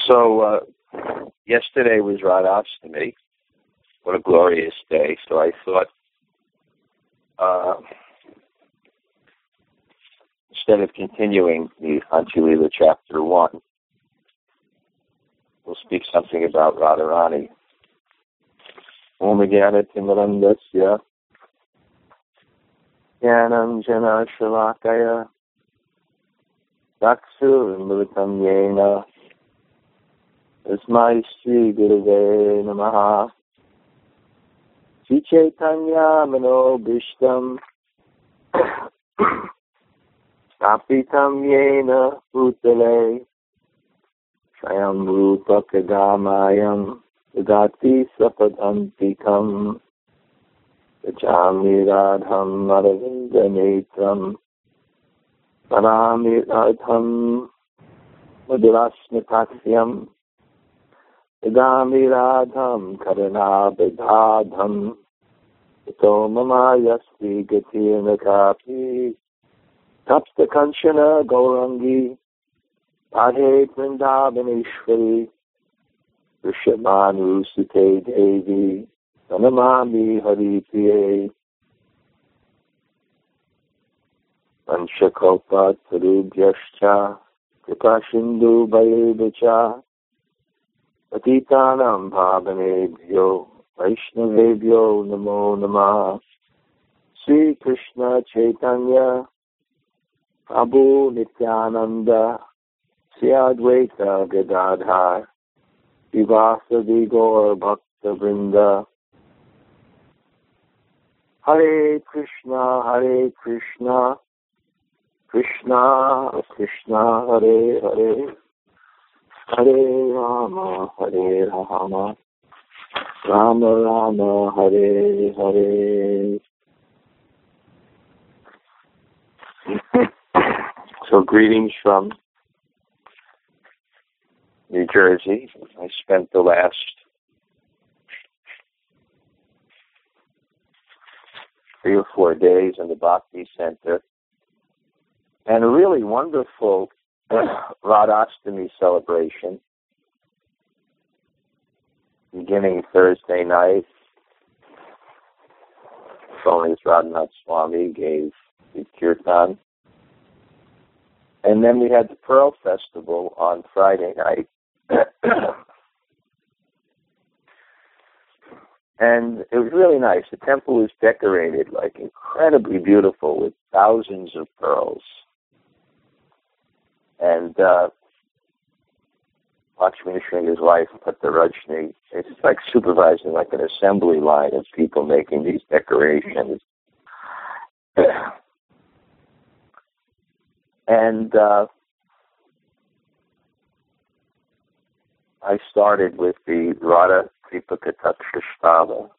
So yesterday was Radhastami. What a glorious day. So I thought instead of continuing the Antilila Chapter 1, we'll speak something about Radharani. Om Jnana Timirandasya Jnanam Jana Shalakaya Daksur Mritam Yena Asmai Sri Gurave Namaha Sri Chaitanya Mano Bhishtam Stapitam Yena Bhutale Swayam Rupa Kadamayam Udati Sapadantikam Vajami Radham Aravinda Netram Parami Radham Madhurasmitasyam Vidami Radham Karana Bedadham Ito Mamayasti Gatir Nakapi Tapsta Kanchana Gaurangi Radhe Vrindavaneshwari Rishabhanu Sute Devi Pranamami Hari Priye Vanchakopa Tarubhyascha Kripashindu Bhayevacha Patitanam Bhavanebhyo Vaishnavebhyo Namo Namah Sri Krishna Chaitanya Prabhu Nityananda Sri Advaita Gadadhar Srivasadi Gaur Bhakta Vrinda Hare Krishna Krishna Krishna Hare Hare Hare Rama Rama Rama Hare Hare. So greetings from New Jersey. I spent the last three or 4 days in the Bhakti Center, and a really wonderful Radhastami celebration beginning Thursday night. Swami Radhanath Swami gave the kirtan. And then we had the Pearl Festival on Friday night. And it was really nice. The temple was decorated like incredibly beautiful with thousands of pearls. And Lakshmi and his wife put the Rajni. It's like supervising like an assembly line of people making these decorations. And I started with the Radha Kripakataksha Stava.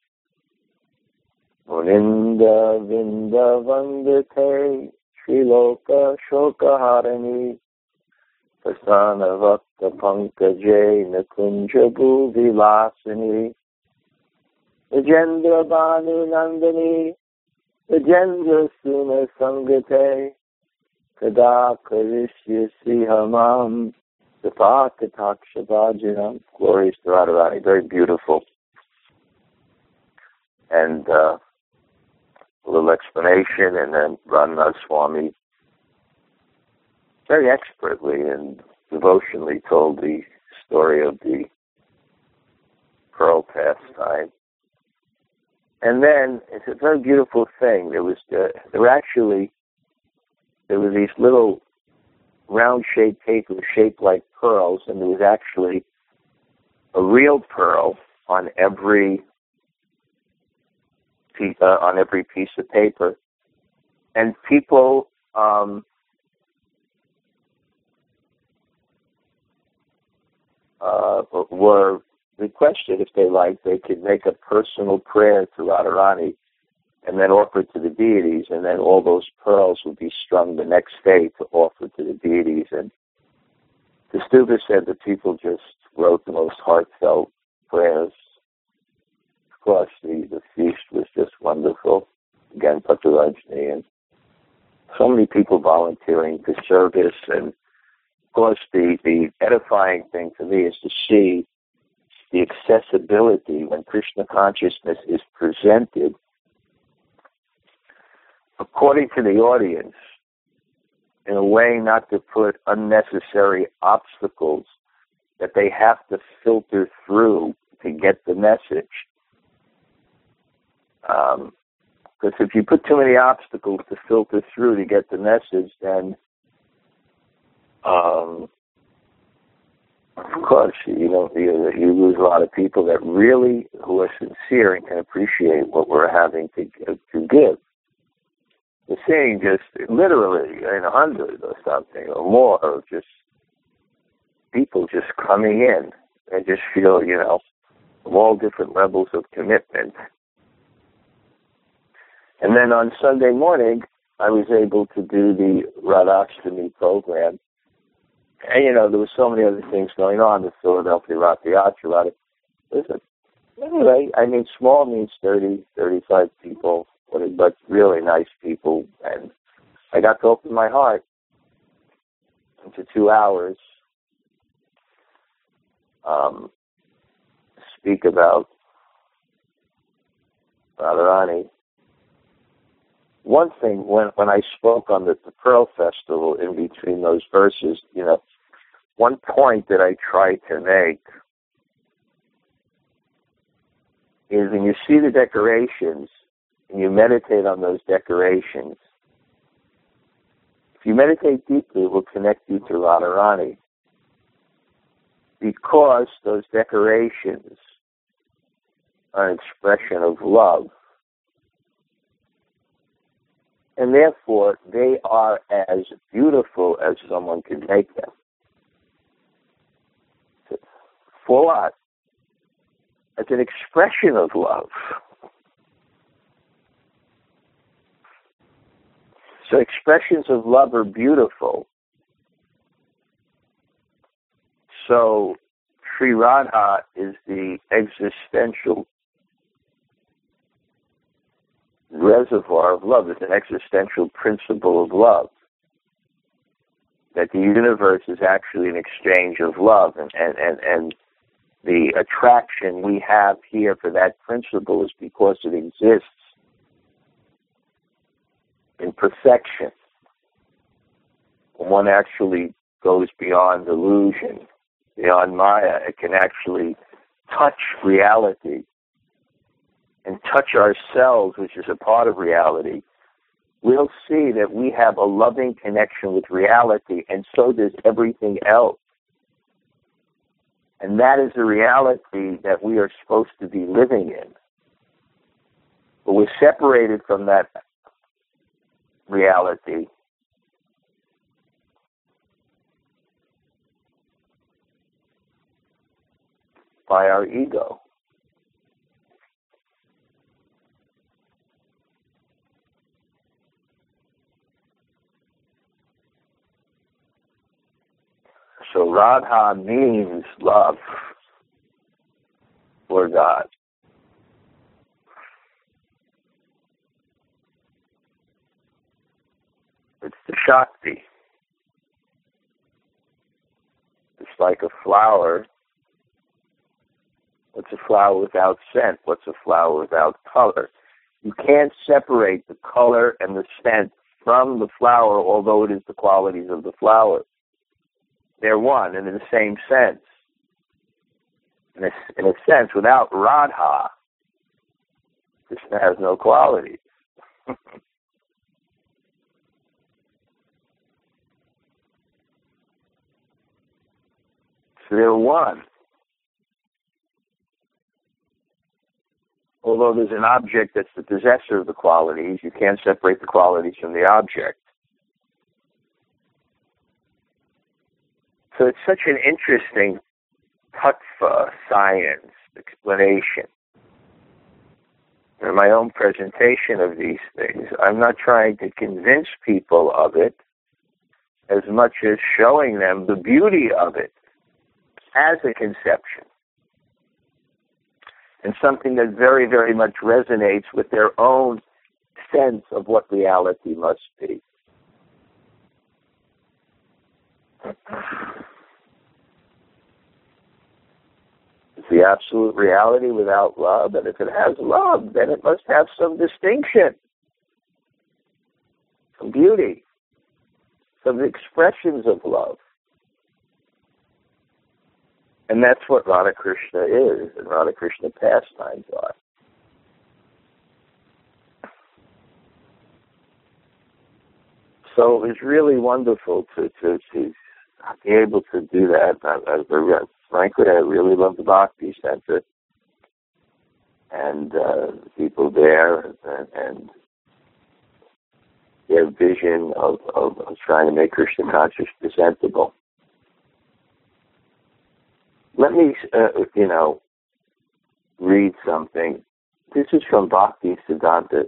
Muninda Vinda Vandite Shriloka Shokaharani Prasana Vakta Pankaje Nakunja Bhuvi Lasini Vijendra Bhanu Nandani Vijendra Suna Sangate Kada Karishya Sihamam Sapakataksha Bhajanam. Glorious to Radharani, very beautiful. And a little explanation, and then Radhanath Swami very expertly and devotionally told the story of the Pearl pastime. And then it's a very beautiful thing. There were these little round-shaped papers shaped like pearls, and there was actually a real pearl on every piece of paper. And people were requested, if they liked, they could make a personal prayer to Radharani and then offer it to the deities, and then all those pearls would be strung the next day to offer to the deities. And the Stupa said that people just wrote the most heartfelt prayers. Of course, the feast was just wonderful. Again, Patarajni, and so many people volunteering for service, and Of course, the edifying thing for me is to see the accessibility when Krishna consciousness is presented according to the audience in a way not to put unnecessary obstacles that they have to filter through to get the message. Because if you put too many obstacles to filter through to get the message, then of course you lose a lot of people that really, who are sincere and can appreciate what we're having to give. We're seeing just literally in 100 or something or more of just people just coming in and just feel, of all different levels of commitment. And then on Sunday morning, I was able to do the Radhashtami program. And, there was so many other things going on, the Philadelphia Rathayatra. Listen, anyway, small means 30, 35 people, but really nice people. And I got to open my heart into 2 hours, speak about Radharani. One thing, when I spoke on the Pearl Festival in between those verses, one point that I try to make is when you see the decorations and you meditate on those decorations, if you meditate deeply, it will connect you to Radharani, because those decorations are an expression of love. And therefore, they are as beautiful as someone can make them. For what? As an expression of love. So expressions of love are beautiful. So Sri Radha is the existential reservoir of love. It's an existential principle of love. That the universe is actually an exchange of love, and the attraction we have here for that principle is because it exists in perfection. When one actually goes beyond illusion, beyond Maya, it can actually touch reality and touch ourselves, which is a part of reality. We'll see that we have a loving connection with reality, and so does everything else. And that is the reality that we are supposed to be living in. But we're separated from that reality by our ego. So Radha means love for God. It's the Shakti. It's like a flower. What's a flower without scent? What's a flower without color? You can't separate the color and the scent from the flower, although it is the qualities of the flower. They're one and in the same sense. In a sense, without Radha, Krishna has no qualities. So they're one. Although there's an object that's the possessor of the qualities, you can't separate the qualities from the object. So it's such an interesting tattva science explanation. In my own presentation of these things, I'm not trying to convince people of it as much as showing them the beauty of it as a conception. And something that very, very much resonates with their own sense of what reality must be. It's the absolute reality without love, and if it has love, then it must have some distinction, some beauty, some expressions of love. And that's what Radha Krishna is, and Radha Krishna pastimes are. So it was really wonderful to be able to do that. Frankly, I really love the Bhakti Center and the people there and their vision of trying to make Krishna consciousness presentable. Let me, read something. This is from Bhakti Siddhanta.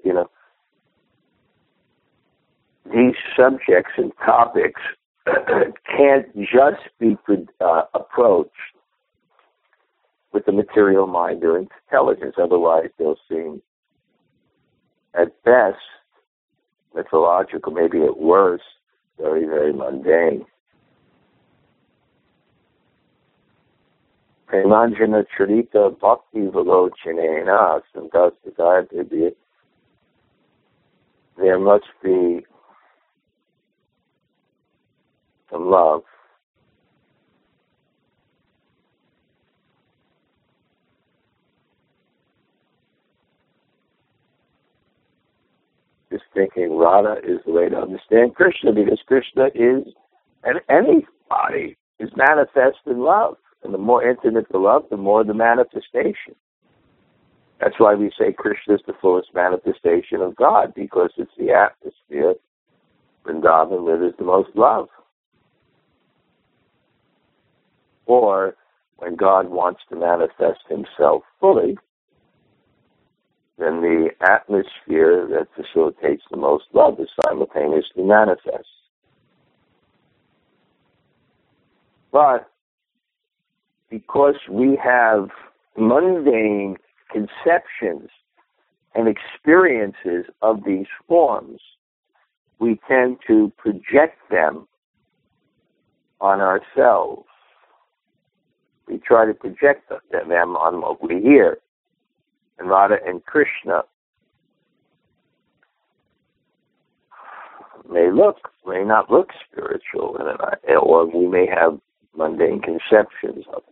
These subjects and topics can't just be approached with the material mind or intelligence. Otherwise, they'll seem, at best, mythological, maybe at worst, very, very mundane. Premanjana Charita Bhakti Velochanena Sandhasiddhartha. There must be some love. Just thinking Radha is the way to understand Krishna, because Krishna is, and anybody is manifest in love. And the more intimate the love, the more the manifestation. That's why we say Krishna is the fullest manifestation of God, because it's the atmosphere Vrindavan where there's the most love. Or when God wants to manifest himself fully, then the atmosphere that facilitates the most love is simultaneously manifest. But because we have mundane conceptions and experiences of these forms, we tend to project them on ourselves. We try to project them on what we hear. And Radha and Krishna may not look spiritual, or we may have mundane conceptions of it.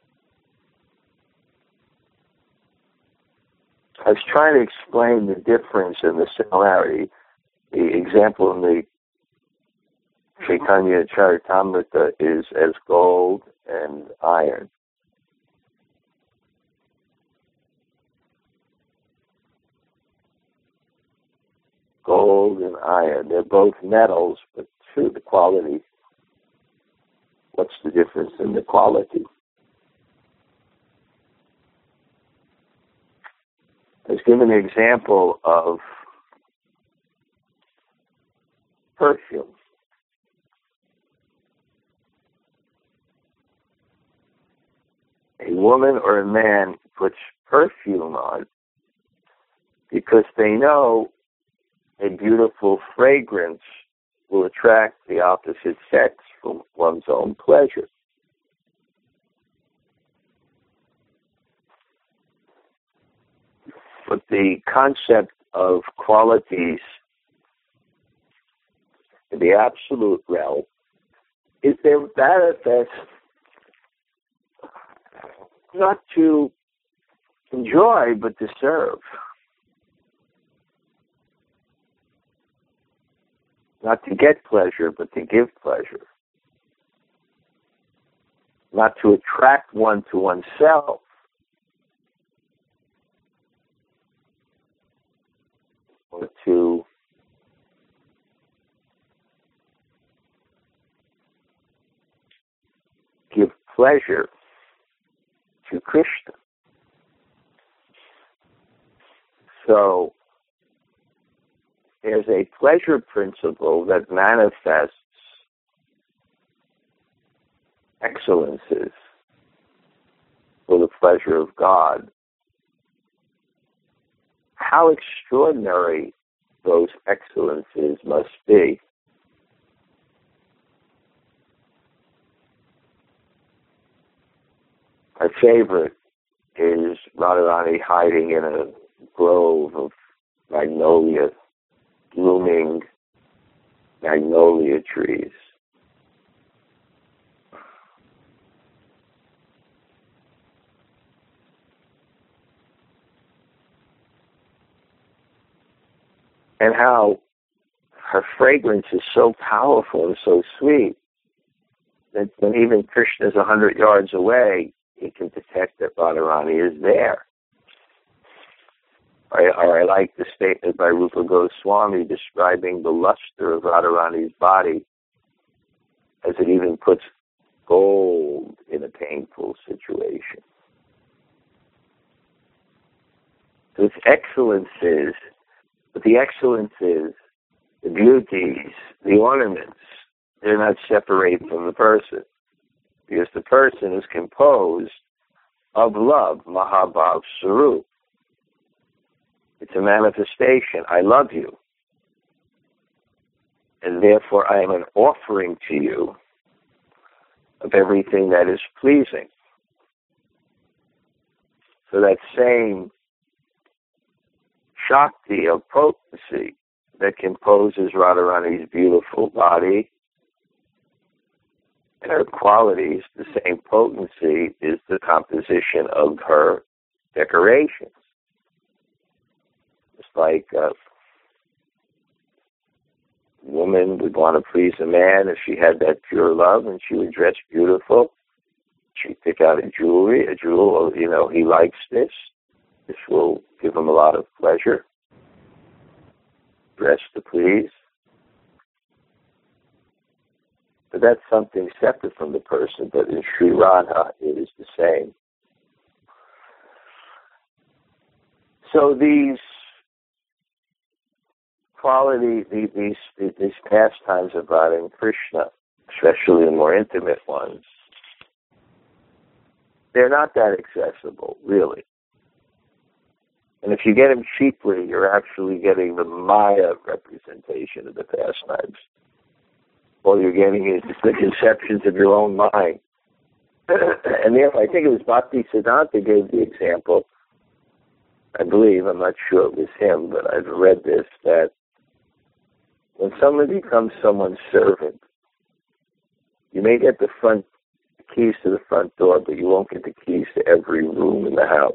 I was trying to explain the difference and the similarity. The example in the Chaitanya Charitamrita is as gold and iron. Gold and iron. They're both metals, but true, the quality. What's the difference in the quality? I was given an example of perfume. A woman or a man puts perfume on because they know a beautiful fragrance will attract the opposite sex for one's own pleasure. But the concept of qualities in the absolute realm is they manifest not to enjoy, but to serve. Not to get pleasure, but to give pleasure. Not to attract one to oneself, or to give pleasure to Krishna. So there's a pleasure principle that manifests excellences for the pleasure of God. How extraordinary those excellences must be. My favorite is Radharani hiding in a grove of blooming magnolia trees. And how her fragrance is so powerful and so sweet that when even Krishna is 100 yards away, he can detect that Radharani is there. Or I like the statement by Rupa Goswami describing the luster of Radharani's body as it even puts gold in a painful situation. So its excellences, but the excellences, the beauties, the ornaments, they're not separate from the person, because the person is composed of love, Mahabhav Sarup. It's a manifestation. I love you. And therefore I am an offering to you of everything that is pleasing. So that same Shakti of potency that composes Radharani's beautiful body and her qualities, the same potency is the composition of her decorations. It's like a woman would want to please a man if she had that pure love, and she would dress beautiful. She'd pick out a jewel, he likes this. This will give him a lot of pleasure. Dress to please. But that's something separate from the person, but in Sri Radha it is the same. So these qualities, these pastimes of Radha and Krishna, especially the more intimate ones, they're not that accessible, really. And if you get them cheaply, you're actually getting the Maya representation of the pastimes. All you're getting is the conceptions of your own mind. And therefore, I think it was Bhakti Siddhanta gave the example, I believe, I'm not sure it was him, but I've read this, that when someone becomes someone's servant, you may get the keys to the front door, but you won't get the keys to every room in the house.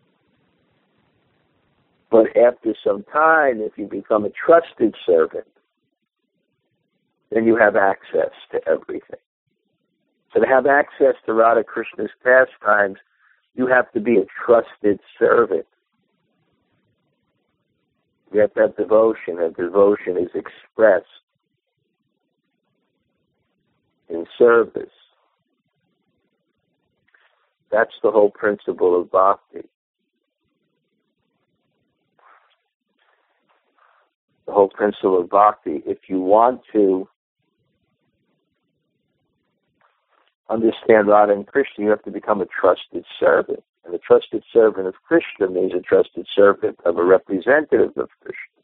But after some time, if you become a trusted servant, then you have access to everything. So to have access to Radha Krishna's pastimes, you have to be a trusted servant. You have to have devotion, and devotion is expressed in service. That's the whole principle of bhakti. The whole principle of bhakti, if you want to understand Radha and Krishna, you have to become a trusted servant. And a trusted servant of Krishna means a trusted servant of a representative of Krishna.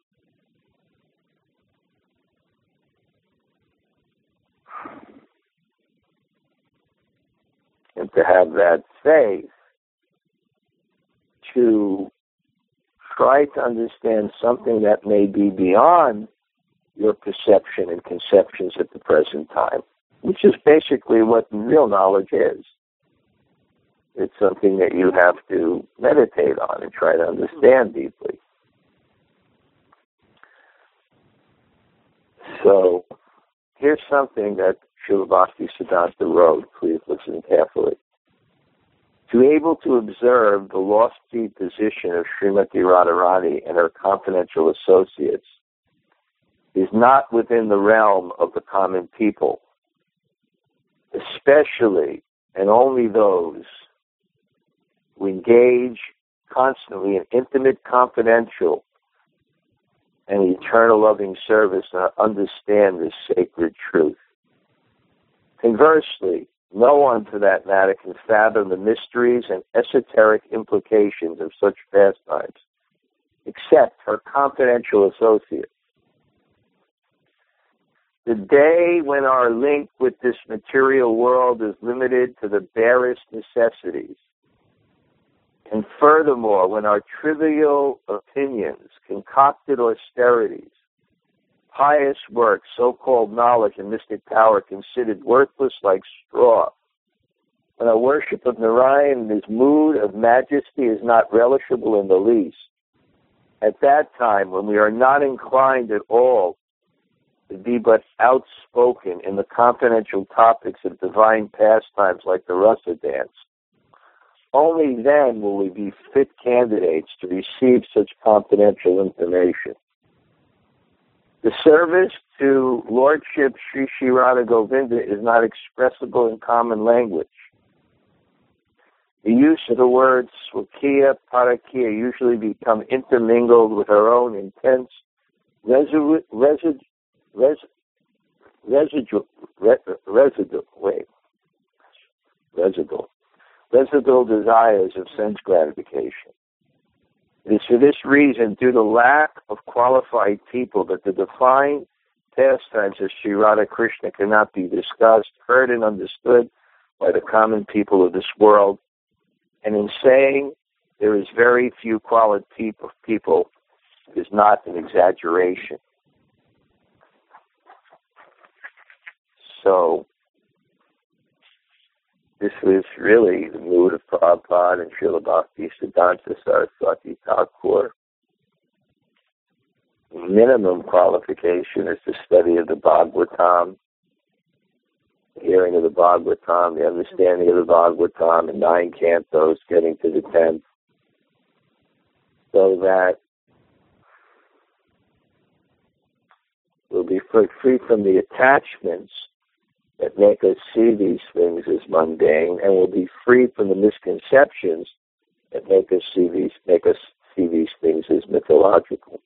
And to have that faith, to try to understand something that may be beyond your perception and conceptions at the present time, which is basically what real knowledge is. It's something that you have to meditate on and try to understand deeply. So, here's something that Srila Bhakti Siddhanta wrote. Please listen carefully. To be able to observe the lofty position of Srimati Radharani and her confidential associates is not within the realm of the common people, especially and only those who engage constantly in intimate, confidential, and eternal loving service and understand this sacred truth. Conversely, no one, for that matter, can fathom the mysteries and esoteric implications of such pastimes, except her confidential associates. The day when our link with this material world is limited to the barest necessities. And furthermore, when our trivial opinions, concocted austerities, pious work, so-called knowledge, and mystic power considered worthless like straw, when our worship of Narayan in his mood of majesty is not relishable in the least, at that time, when we are not inclined at all to be but outspoken in the confidential topics of divine pastimes like the rasa dance, only then will we be fit candidates to receive such confidential information. The service to Lordship Sri Sri Radha Govinda is not expressible in common language. The use of the words swakiya, parakiya usually become intermingled with our own intense residual desires of sense gratification. It is for this reason, due to lack of qualified people, that the defined pastimes of Sri Radha Krishna cannot be discussed, heard, and understood by the common people of this world. And in saying there is very few qualified people is not an exaggeration. So, this was really the mood of Prabhupada and Srila Bhaktisiddhanta Saraswati Thakur. Minimum qualification is the study of the Bhagavatam, the hearing of the Bhagavatam, the understanding of the Bhagavatam, and 9 cantos, getting to the 10th, so that we'll be free from the attachments that make us see these things as mundane, and will be free from the misconceptions that make us see these things as mythological.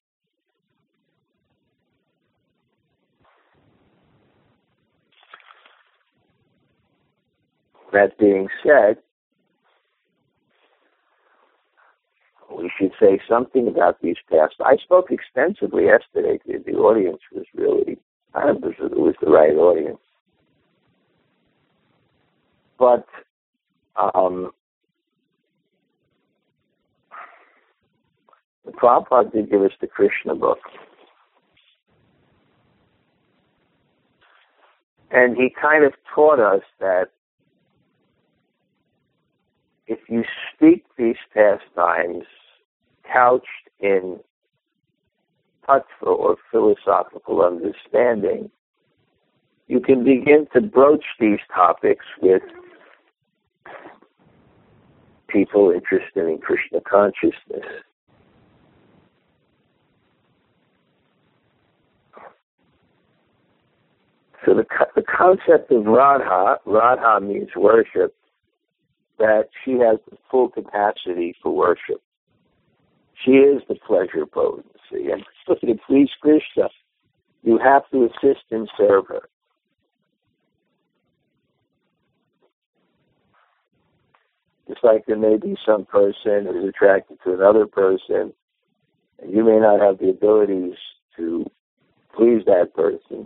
That being said, we should say something about these past. I spoke extensively yesterday. The audience was really, it was the right audience. But the Prabhupada did give us the Krishna book. And he kind of taught us that if you speak these pastimes couched in tattva or philosophical understanding, you can begin to broach these topics with people interested in Krishna consciousness. So the concept of Radha means worship, that she has the full capacity for worship. She is the pleasure potency. And to please Krishna, you have to assist and serve her. Just like there may be some person who's attracted to another person, and you may not have the abilities to please that person.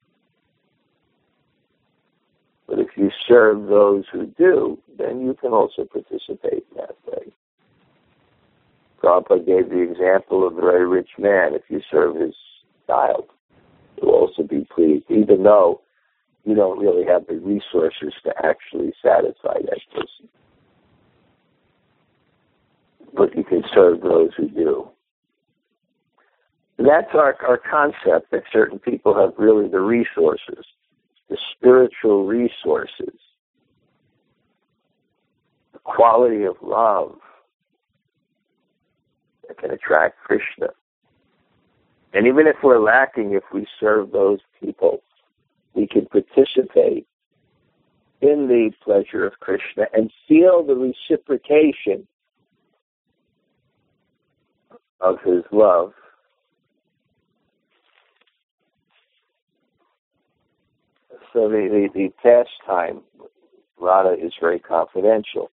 But if you serve those who do, then you can also participate in that way. Prabhupada gave the example of a very rich man. If you serve his child, you'll also be pleased, even though you don't really have the resources to actually satisfy that person. But you can serve those who do. And that's our concept, that certain people have really the resources, the spiritual resources, the quality of love that can attract Krishna. And even if we're lacking, if we serve those people, we can participate in the pleasure of Krishna and feel the reciprocation of his love. So the pastime, Radha, is very confidential.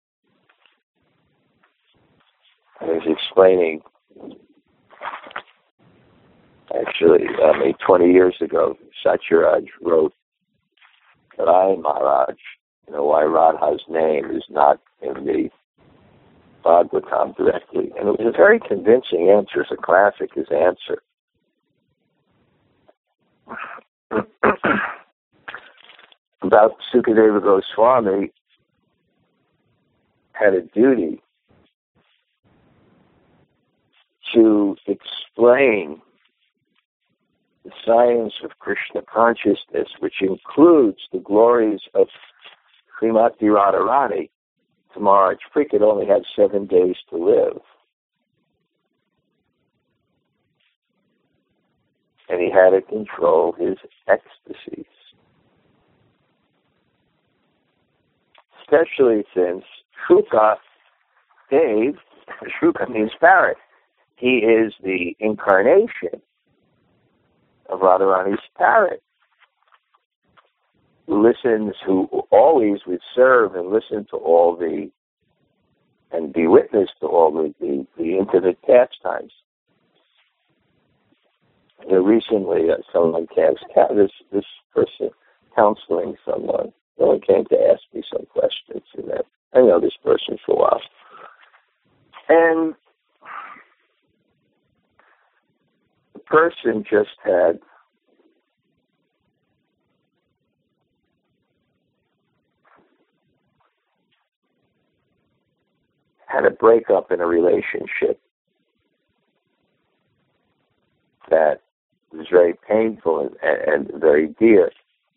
I was explaining Actually, 20 years ago, Satyaraj wrote that Maharaj, why Radha's name is not in the Bhagavatam directly. And it was a very convincing answer. It's a classic, his answer. About Sukadeva Goswami had a duty to explain the science of Krishna consciousness, which includes the glories of Srimati Radharani, to Maharaj Parikshit only had 7 days to live. And he had to control his ecstasies. Especially since Shruka, Shruka means parrot. He is the incarnation of Radharani's parrot, who always would serve and listen to and be witness to all the intimate pastimes. Recently, someone this person counseling someone came to ask me some questions, and I know this person for a while. And the person just had a breakup in a relationship that was very painful and very dear.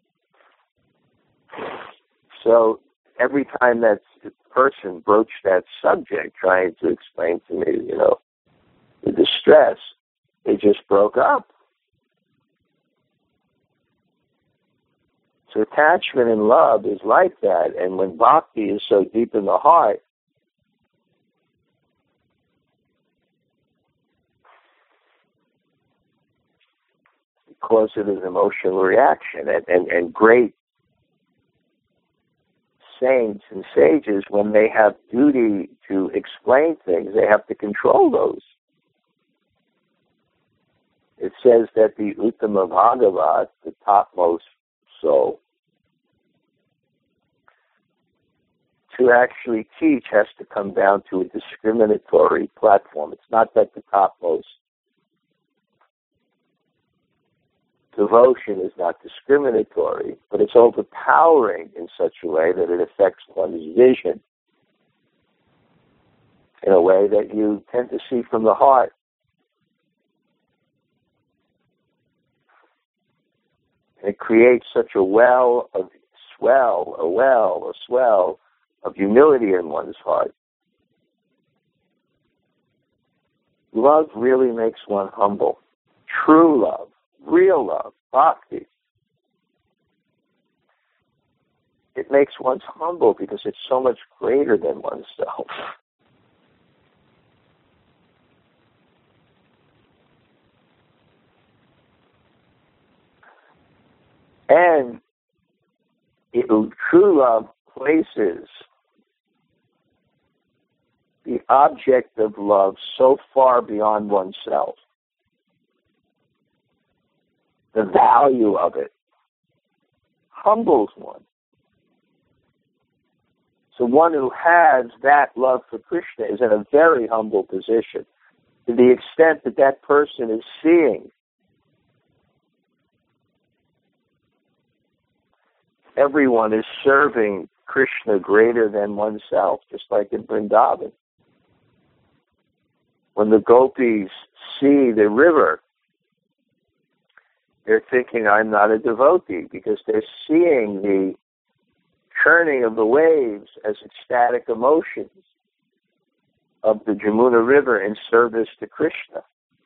So every time that person broached that subject, trying to explain to me, the distress, they just broke up. So attachment and love is like that, and when bhakti is so deep in the heart, it causes an emotional reaction, and great saints and sages, when they have duty to explain things, they have to control those. It says that the Uttama Bhagavat, the topmost soul, to actually teach has to come down to a discriminatory platform. It's not that the topmost devotion is not discriminatory, but it's overpowering in such a way that it affects one's vision in a way that you tend to see from the heart. It creates such a swell of humility in one's heart. Love really makes one humble. True love, real love, bhakti. It makes one humble because it's so much greater than oneself. And true love places the object of love so far beyond oneself. The value of it humbles one. So one who has that love for Krishna is in a very humble position, to the extent that that person is seeing everyone is serving Krishna greater than oneself, just like in Vrindavan. When the gopis see the river, they're thinking, I'm not a devotee, because they're seeing the churning of the waves as ecstatic emotions of the Jamuna River in service to Krishna.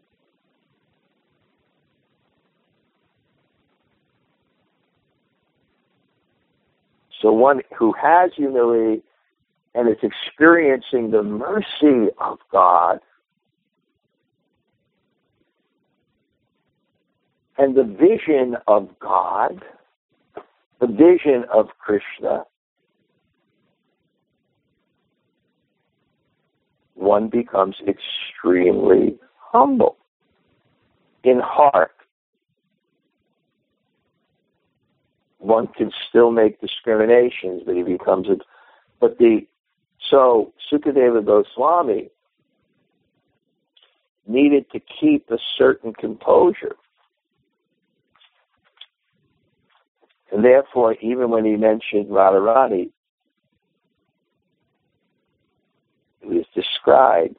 So one who has humility and is experiencing the mercy of God and the vision of God, the vision of Krishna, one becomes extremely humble. in heart, one can still make discriminations, but he becomes a... So Sukadeva Goswami needed to keep a certain composure. And therefore, even when he mentioned Radharani, it was described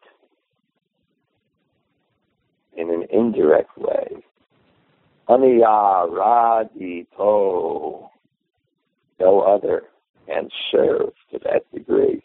in an indirect way. Aniya Radhito. No other can serve to that degree.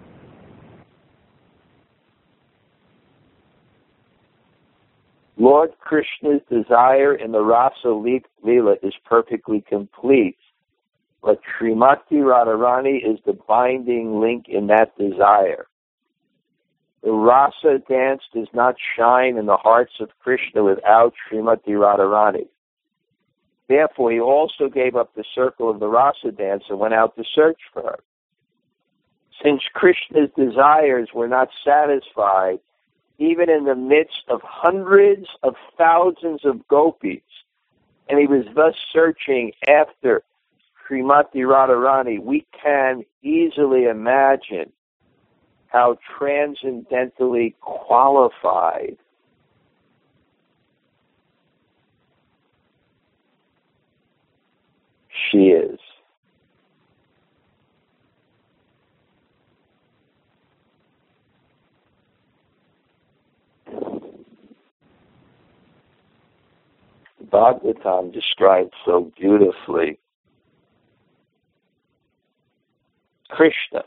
Lord Krishna's desire in the Rasa Leela is perfectly complete, but Srimati Radharani is the binding link in that desire. The Rasa dance does not shine in the hearts of Krishna without Srimati Radharani. Therefore, he also gave up the circle of the Rasa dance and went out to search for her. Since Krishna's desires were not satisfied, even in the midst of hundreds of thousands of gopis, and he was thus searching after Srimati Radharani, we can easily imagine how transcendentally qualified she is. Bhagavatam described so beautifully Krishna,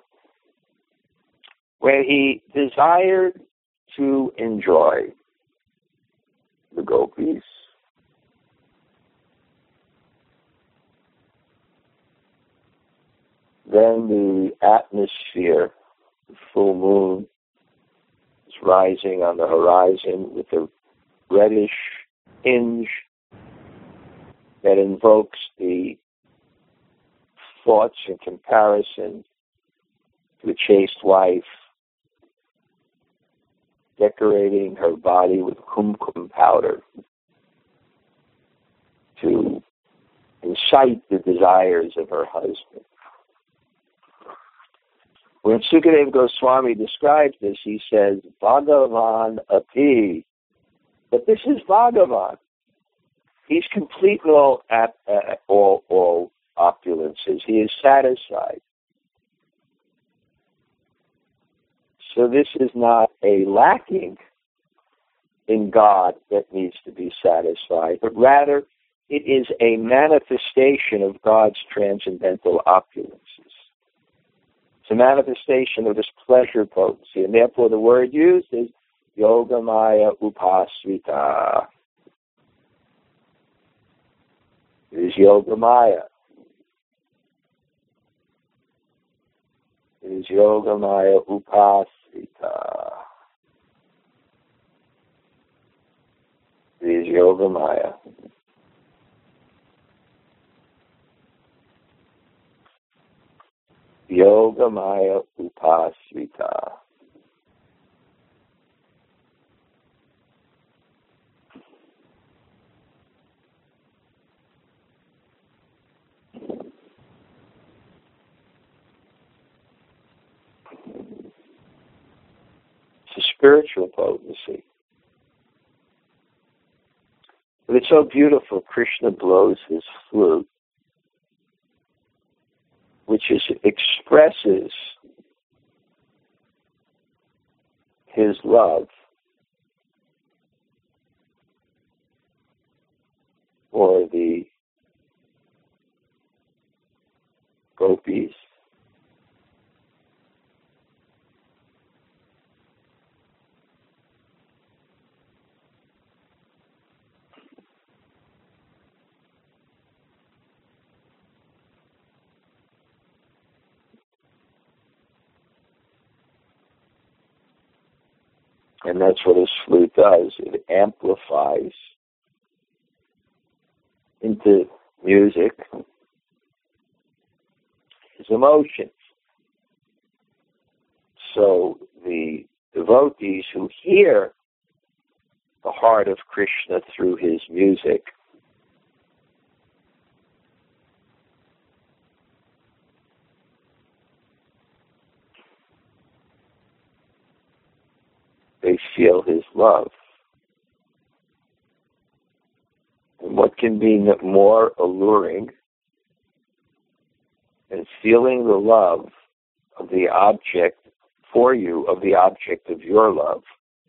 where he desired to enjoy the gopis, then the atmosphere, the full moon, is rising on the horizon with a reddish tinge that invokes the thoughts in comparison to a chaste wife decorating her body with kumkum powder to incite the desires of her husband. When Sukadeva Goswami describes this, he says, Bhagavan api. But this is Bhagavan. He's complete in all opulences. He is satisfied. So this is not a lacking in God that needs to be satisfied, but rather it is a manifestation of God's transcendental opulences. It's a manifestation of His pleasure potency, and therefore the word used is Yogamaya Upasvita. It is Yogamaya. It is Yogamaya Upasvita. It is Yogamaya. Yogamaya Upasvita. It's a spiritual potency. But it's so beautiful. Krishna blows his flute, which expresses his love for the gopis. And that's what his flute does. It amplifies into music his emotions. So the devotees who hear the heart of Krishna through his music. They feel his love. And what can be more alluring than feeling the love of the object for you, of the object of your love,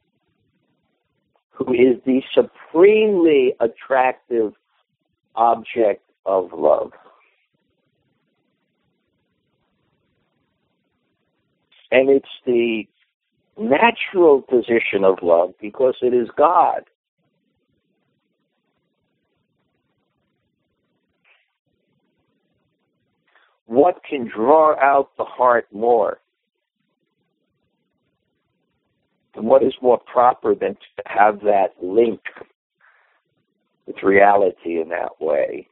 who is the supremely attractive object of love. And it's the natural position of love because it is God. What can draw out the heart more? And what is more proper than to have that link with reality in that way?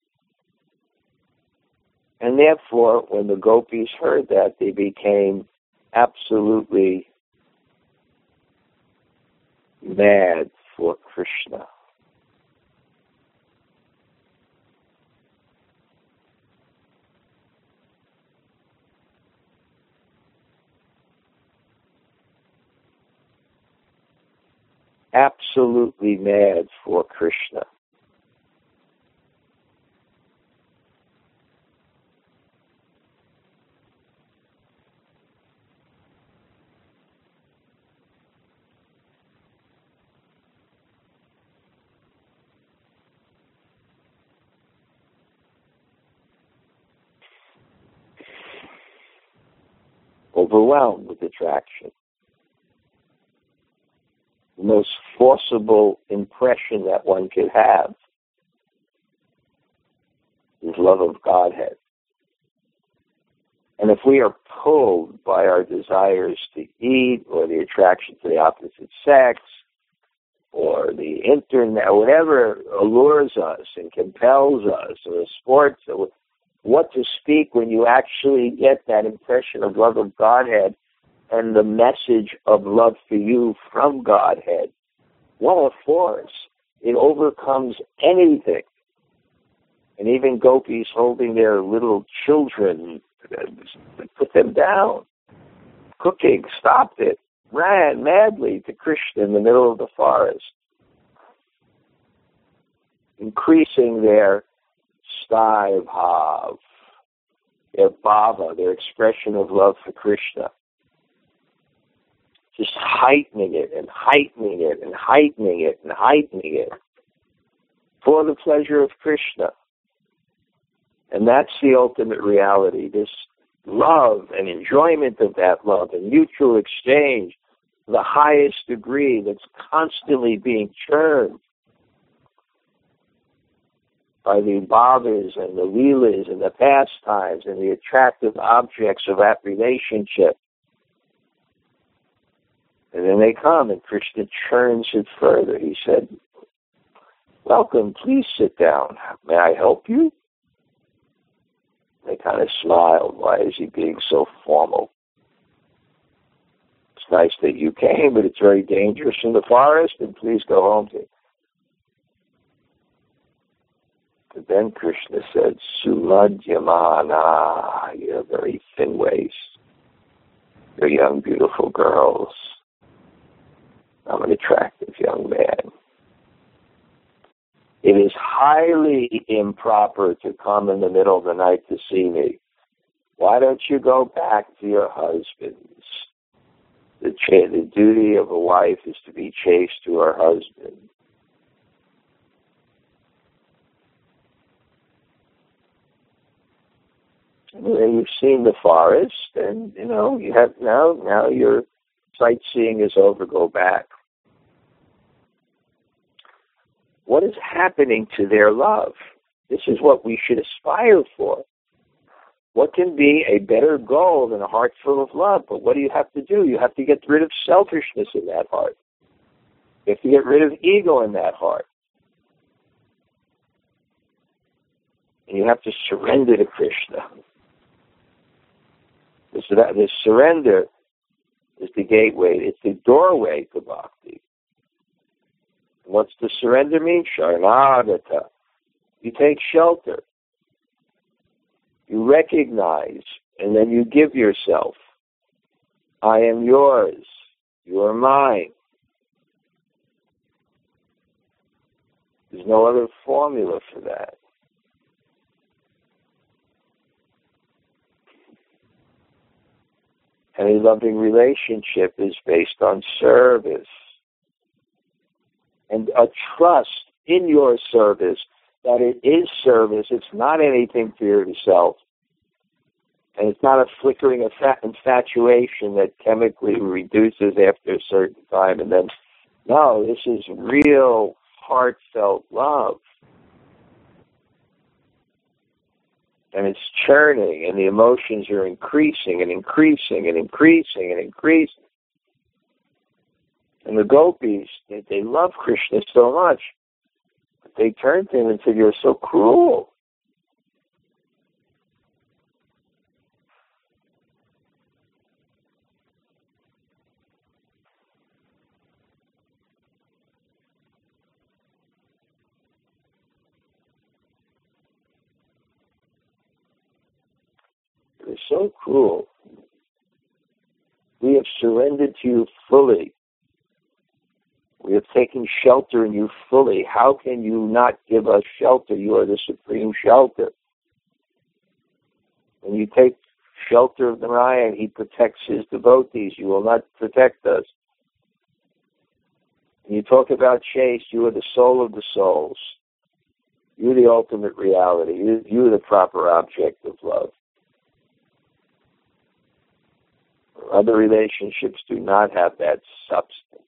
And therefore, when the gopis heard that, they became absolutely mad for Krishna. Absolutely mad for Krishna. Overwhelmed with attraction. The most forcible impression that one could have is love of Godhead. And if we are pulled by our desires to eat, or the attraction to the opposite sex, or the internet, whatever allures us and compels us, or sports, or what to speak when you actually get that impression of love of Godhead and the message of love for you from Godhead, what a force. It overcomes anything. And even gopis holding their little children, put them down. Cooking, stopped it, ran madly to Krishna in the middle of the forest, increasing their stai bhav, their bhava, their expression of love for Krishna. Just heightening it and heightening it and heightening it and heightening it for the pleasure of Krishna. And that's the ultimate reality, this love and enjoyment of that love and mutual exchange to the highest degree that's constantly being churned by the bhavas and the leelas and the pastimes and the attractive objects of that relationship. And then they come and Krishna churns it further. He said, "Welcome, please sit down. May I help you?" They kind of smiled. Why is he being so formal? It's nice that you came, but it's very dangerous in the forest, and please go home to. But then Krishna said, "Suladyamana, you're very thin waist. You're young, beautiful girls. I'm an attractive young man. It is highly improper to come in the middle of the night to see me. Why don't you go back to your husbands? The duty of a wife is to be chaste to her husband." And you've seen the forest, and you have now your sightseeing is over. Go back. What is happening to their love? This is what we should aspire for. What can be a better goal than a heart full of love? But what do you have to do? You have to get rid of selfishness in that heart. You have to get rid of ego in that heart. And you have to surrender to Krishna. This surrender is the gateway. It's the doorway to bhakti. What's the surrender mean? Sharanagata. You take shelter. You recognize, and then you give yourself. I am yours. You are mine. There's no other formula for that. Any loving relationship is based on service and a trust in your service that it is service. It's not anything for yourself. And it's not a flickering infatuation that chemically reduces after a certain time. And then, no, this is real, heartfelt love. And it's churning, and the emotions are increasing and increasing and increasing and increasing. And the gopis, they love Krishna so much, but they turn to him and say, you're so cruel. You're so cruel. We have surrendered to you fully. We have taken shelter in you fully. How can you not give us shelter? You are the supreme shelter. When you take shelter of Narayan, he protects his devotees. You will not protect us. When you talk about chaste, you are the soul of the souls. You're the ultimate reality. You're the proper object of love. Other relationships do not have that substance.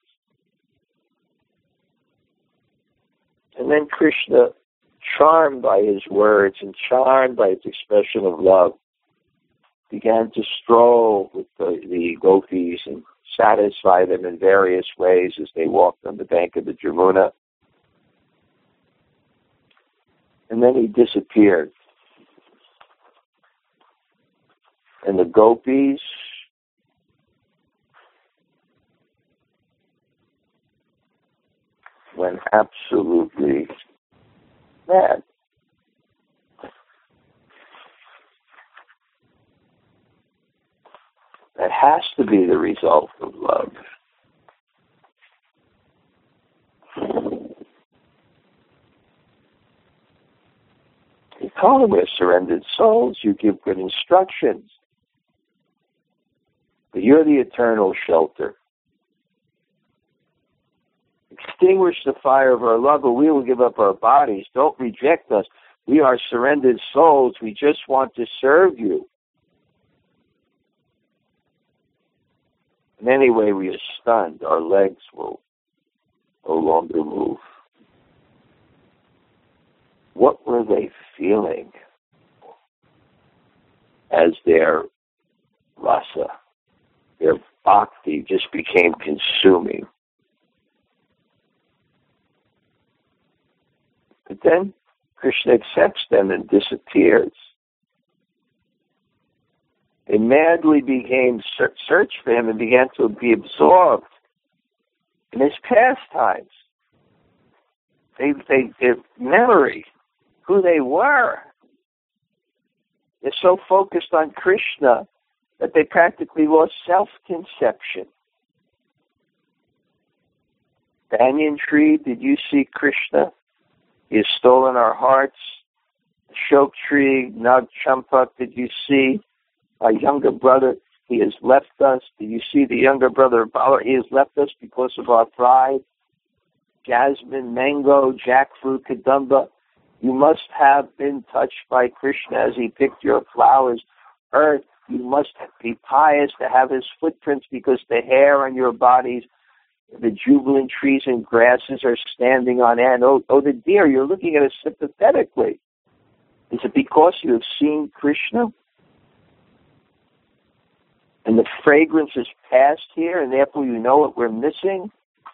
And then Krishna, charmed by his words and charmed by his expression of love, began to stroll with the gopis and satisfy them in various ways as they walked on the bank of the Jamuna. And then he disappeared. And the gopis went absolutely mad. That has to be the result of love. You call them we're surrendered souls. You give good instructions. But you're the eternal shelter. Extinguish the fire of our love, or we will give up our bodies. Don't reject us. We are surrendered souls. We just want to serve you. And anyway, we are stunned. Our legs will no longer move. What were they feeling as their rasa, their bhakti just became consuming? But then Krishna accepts them and disappears. They madly became search for him and began to be absorbed in his pastimes. Their memory, who they were. They're so focused on Krishna that they practically lost self-conception. Banyan tree, did you see Krishna? He has stolen our hearts. Ashok tree, Nag Champak, did you see? Our younger brother, he has left us. Did you see the younger brother of Bala? He has left us because of our pride. Jasmine, mango, jackfruit, kadamba. You must have been touched by Krishna as he picked your flowers. Earth, you must be pious to have his footprints because the hair on your bodies, the jubilant trees and grasses are standing on end. Oh, the deer, you're looking at us sympathetically. Is it because you have seen Krishna? And the fragrance is past here, and therefore you know what we're missing?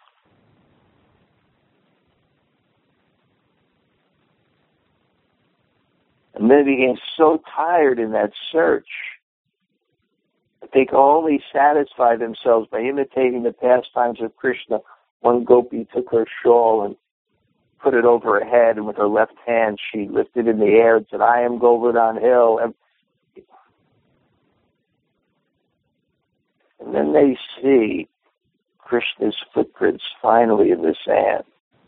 And then they became so tired in that search that they could only satisfy themselves by imitating the pastimes of Krishna One gopi took her shawl and put it over her head, and with her left hand she lifted in the air and said, "I am Govardhan Hill." And then they see Krishna's footprints finally in the sand.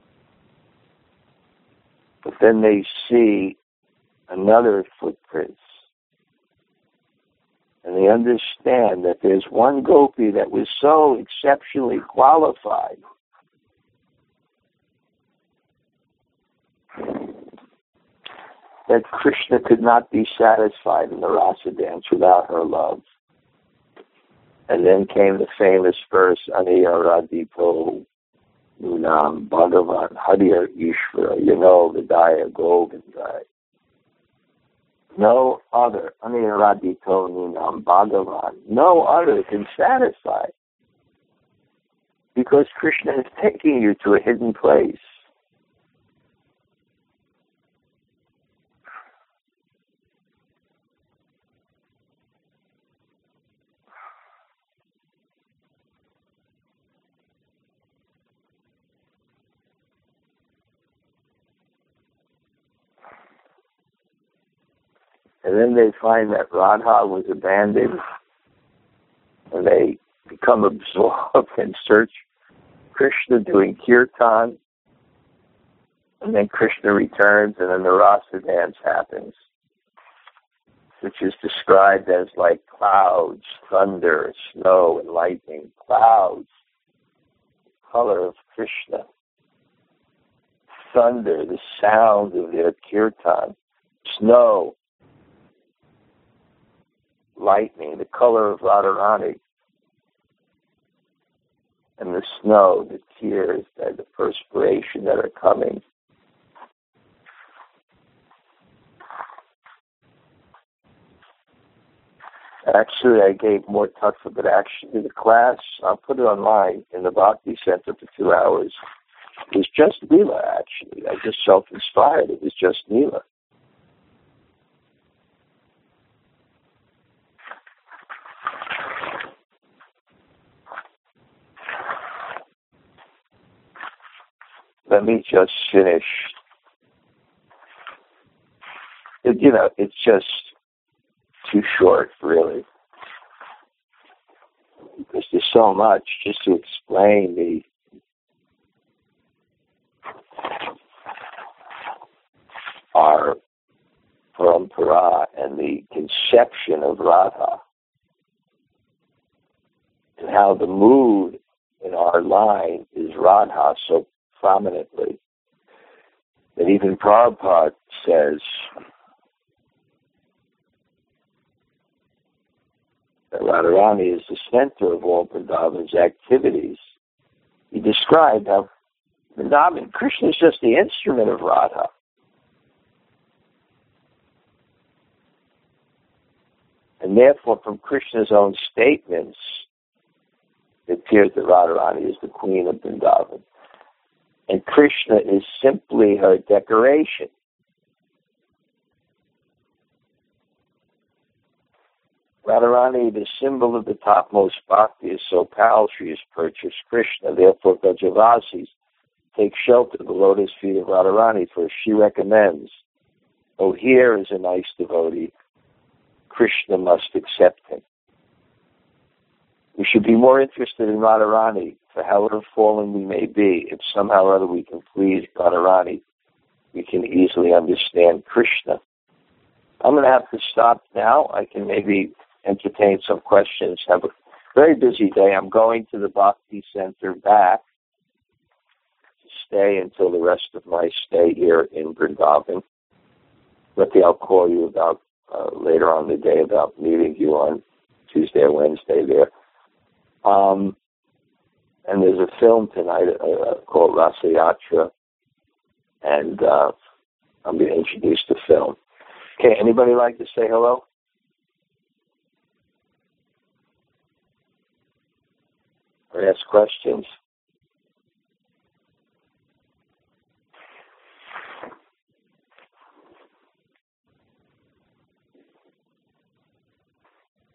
But then they see another footprints. And they understand that there's one gopi that was so exceptionally qualified that Krishna could not be satisfied in the rasa dance without her love. And then came the famous verse, Aniyaradito Nunam Bhagavan Hadir Ishvara Yano Vidaya Govindai. No other, Aniyaradito Nunam Bhagavan, no other can satisfy. Because Krishna is taking you to a hidden place. And then they find that Radha was abandoned, and they become absorbed and search Krishna doing kirtan, and then Krishna returns, and then the rasa dance happens, which is described as like clouds, thunder, snow, and lightning. Clouds, color of Krishna. Thunder, the sound of their kirtan. Snow, lightning, the color of Radharani, and the snow, the tears, the perspiration that are coming. Actually, I gave more tattva, but actually the class, I'll put it online in the Bhakti Center for 2 hours. It was just Leela, actually. I just self-inspired. It was just Leela. Let me just finish. It's just too short, really. Because there's so much just to explain our parampara and the conception of Radha, and how the mood in our line is Radha so prominently that even Prabhupada says that Radharani is the center of all Vrindavan's activities. He described how Vrindavan, Krishna is just the instrument of Radha. And therefore, from Krishna's own statements, it appears that Radharani is the queen of Vrindavan. And Krishna is simply her decoration. Radharani, the symbol of the topmost bhakti, is so powerful she has purchased Krishna. Therefore, Brajavasis take shelter at the lotus feet of Radharani, for she recommends, "Oh, here is a nice devotee. Krishna must accept him." We should be more interested in Radharani, for however fallen we may be, if somehow or other we can please Radharani, we can easily understand Krishna. I'm going to have to stop now. I can maybe entertain some questions. Have a very busy day. I'm going to the Bhakti Center back to stay until the rest of my stay here in Vrindavan. Lucky I'll call you about later on the day about meeting you on Tuesday or Wednesday there. And there's a film tonight called Rasa Yatra, and I'm going to introduce the film. Okay, anybody like to say hello? Or ask questions?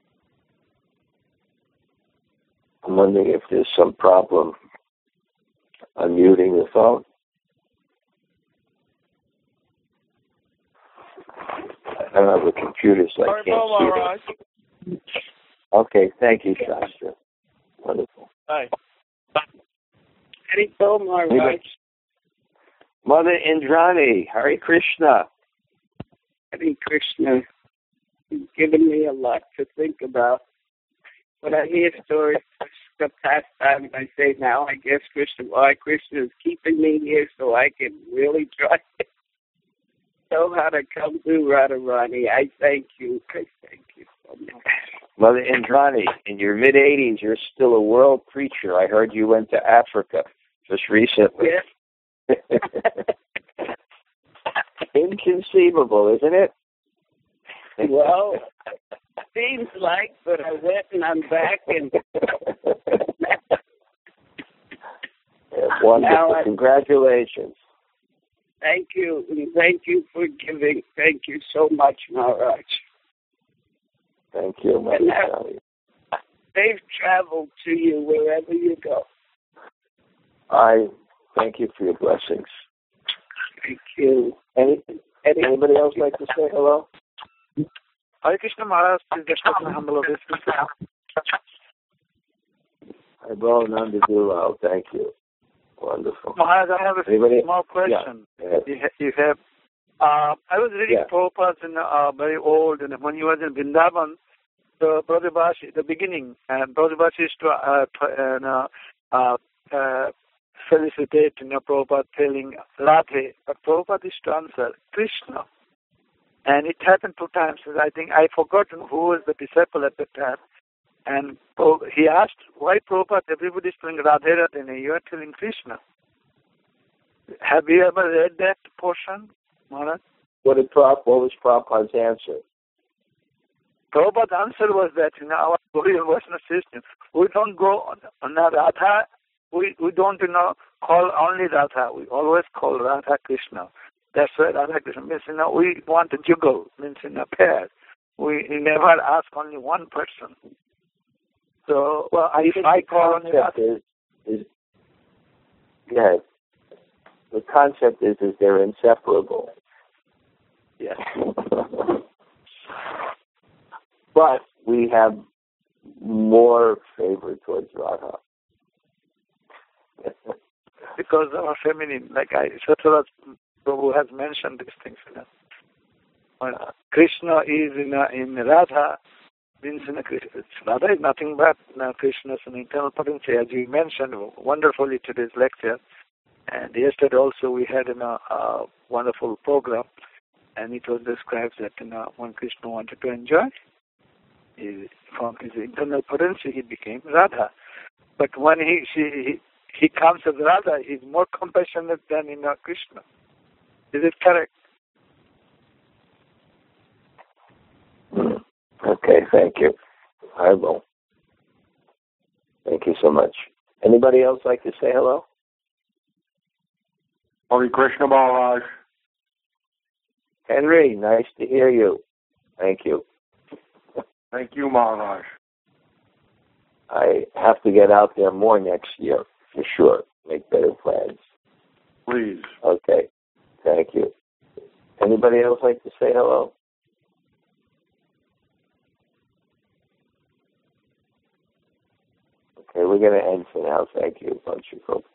I'm wondering if there's some problem unmuting the phone. I don't have a computer, so I can't see it. Okay, thank you, Shastra. Wonderful. Hi. Haribol Maharaj. Mother Indrani, Hare Krishna. Hare Krishna. You've given me a lot to think about. When I hear stories of past time, I say, now I guess Krishna is keeping me here so I can really try to know how to come through Radharani. I thank you. I thank you so much. Mother Indrani, in your mid-80s, you're still a world preacher. I heard you went to Africa just recently. Yes. Inconceivable, isn't it? Well, seems like, but I went and I'm back and wonderful. Congratulations. Thank you, and thank you for giving. Thank you so much, Maharaj. Thank you, Mother Indrani. Safe travel to you wherever you go. I thank you for your blessings. Thank you. Anybody else like to say hello? Hare Krishna Maharaj, please get my humble obeisance. Haribo Nandadulal, thank you. Wonderful. Maharaj, I have a small question. Yeah. You have. I was reading Prabhupada's in very old, and when he was in Vrindavan, the Brother Bashi, the beginning, and Brother Bashi used to felicitate Prabhupada telling Radhe, but Prabhupada used to answer Krishna. And it happened 2 times. I think I forgotten who was the disciple at the time. And he asked, why Prabhupada, everybody is telling Radhe Radhe, you are telling Krishna. Have you ever read that portion, Maharaj? What was Prabhupada's answer? Prabhupada's answer was that, our Gaudiya Vaishnava system, we don't go on Radha, we don't, call only Radha, we always call Radha Krishna. That's why Radha Krishna means, we want a juggle, means in a pair. We never ask only one person. So, well, if I call only Radha. Yeah. The concept is they're inseparable. Yes. But we have more favor towards Radha. Because our feminine, like Satyavrat Prabhu has mentioned these things. Krishna is in Radha, means Radha is nothing but Krishna's internal potency, as you mentioned wonderfully today's lecture. And yesterday also we had a wonderful program, and it was described that when Krishna wanted to enjoy, from his internal potency he became Radha. But when he comes as Radha, he's more compassionate than Krishna. Is it correct? Okay, thank you. I will. Thank you so much. Anybody else like to say hello? Hare Krishna Maharaj. Henry, nice to hear you. Thank you. Thank you, Maharaj. I have to get out there more next year, for sure. Make better plans. Please. Okay. Thank you. Anybody else like to say hello? Okay, we're going to end for now. Thank you, Bunch of folks.